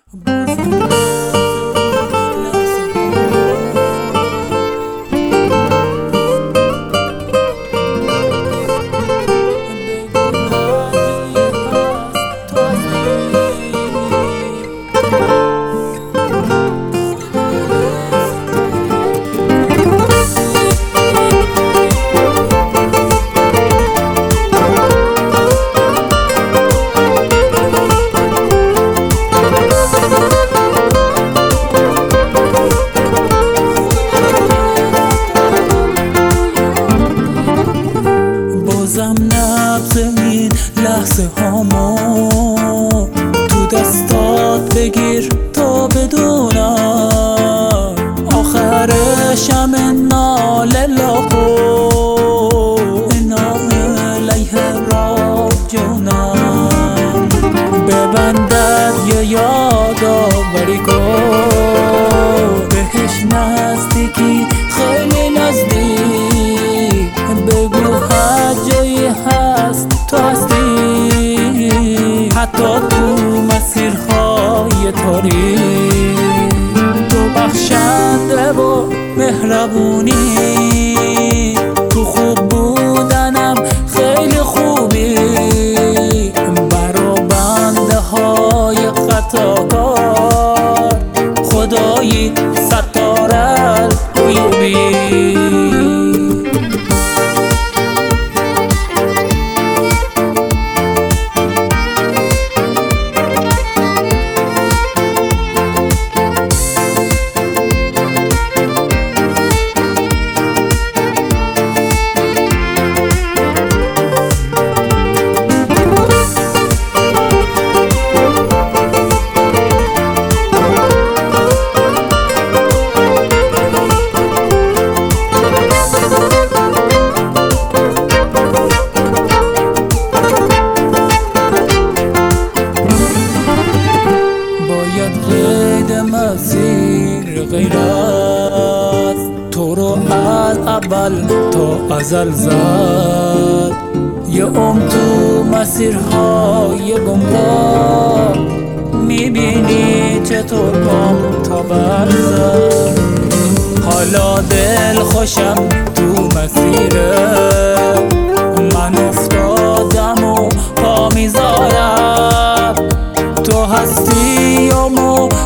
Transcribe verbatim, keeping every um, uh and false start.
بازم نبض این لحظه هامو تو دستات بگیر تا بدونم آخرش همه ناله لاغو اینا علیه راجونم ببندد یه یادآوری کن بهش نزدیکی خیلی نزدیک بگو هر جایی هست تو هستی حتی تو مسیرهای تاریک تو بخشنده و مهربونی تو خوب بودنم خیلی خوبی برا بنده های خطاکار خدایی ستار العیوبی. قید مسیر غیر است تو رو از اول تا ازل زد یه عمر تو مسیرهای گمراه میبینی چطور گم تا برزد حالا دل خوشم تو مسیره من افتادم و پا میذارم تو هستی و